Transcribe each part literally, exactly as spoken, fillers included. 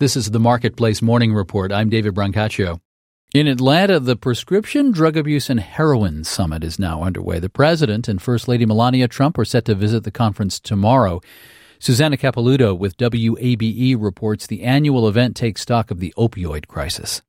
This is the Marketplace Morning Report. I'm David Brancaccio. In Atlanta, the Prescription Drug Abuse and Heroin Summit is now underway. The president and First Lady Melania Trump are set to visit the conference tomorrow. Susanna Capelouto with W A B E reports the annual event takes stock of the opioid crisis.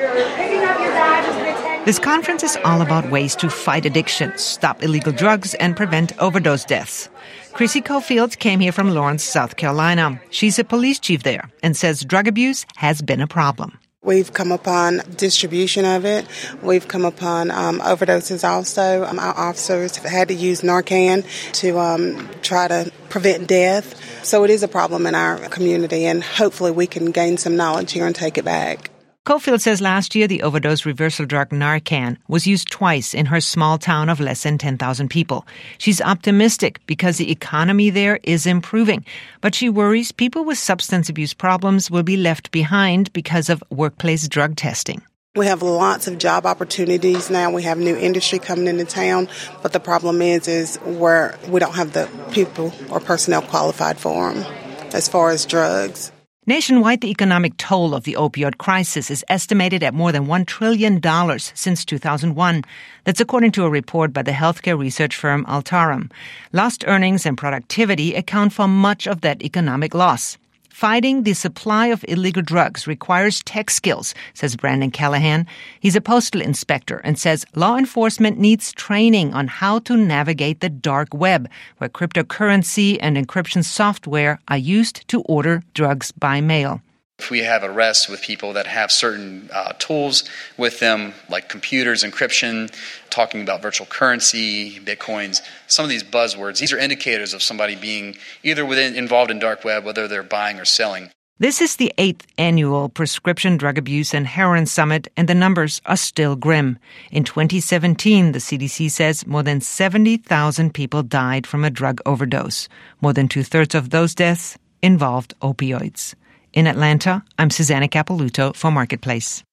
This conference is all about ways to fight addiction, stop illegal drugs, and prevent overdose deaths. Chrissy Cofield came here from Lawrence, South Carolina. She's a police chief there and says drug abuse has been a problem. We've come upon distribution of it. We've come upon um, overdoses also. Um, our officers have had to use Narcan to um, try to prevent death. So it is a problem in our community, and hopefully we can gain some knowledge here and take it back. Cofield says last year the overdose reversal drug Narcan was used twice in her small town of less than ten thousand people. She's optimistic because the economy there is improving, but she worries people with substance abuse problems will be left behind because of workplace drug testing. We have lots of job opportunities now. We have new industry coming into town, but the problem is, is where we don't have the people or personnel qualified for them as far as drugs. Nationwide, the economic toll of the opioid crisis is estimated at more than one trillion dollars since two thousand one. That's according to a report by the healthcare research firm Altarum. Lost earnings and productivity account for much of that economic loss. Fighting the supply of illegal drugs requires tech skills, says Brandon Callahan. He's a postal inspector and says law enforcement needs training on how to navigate the dark web, where cryptocurrency and encryption software are used to order drugs by mail. If we have arrests with people that have certain uh, tools with them, like computers, encryption, talking about virtual currency, bitcoins, some of these buzzwords, these are indicators of somebody being either within, involved in dark web, whether they're buying or selling. This is the eighth annual Prescription Drug Abuse and Heroin Summit, and the numbers are still grim. In twenty seventeen, the C D C says more than seventy thousand people died from a drug overdose. More than two-thirds of those deaths involved opioids. In Atlanta, I'm Susanna Capelouto for Marketplace.